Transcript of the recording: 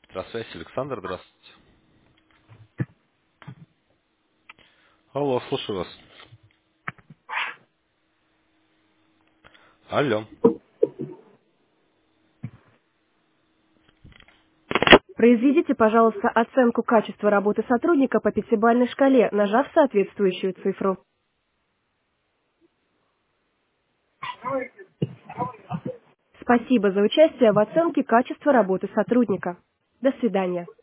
Здравствуйте, Александр, здравствуйте. Алло, слушаю вас. Алло. Произведите, пожалуйста, оценку качества работы сотрудника по пятибалльной шкале, нажав соответствующую цифру. Спасибо за участие в оценке качества работы сотрудника. До свидания.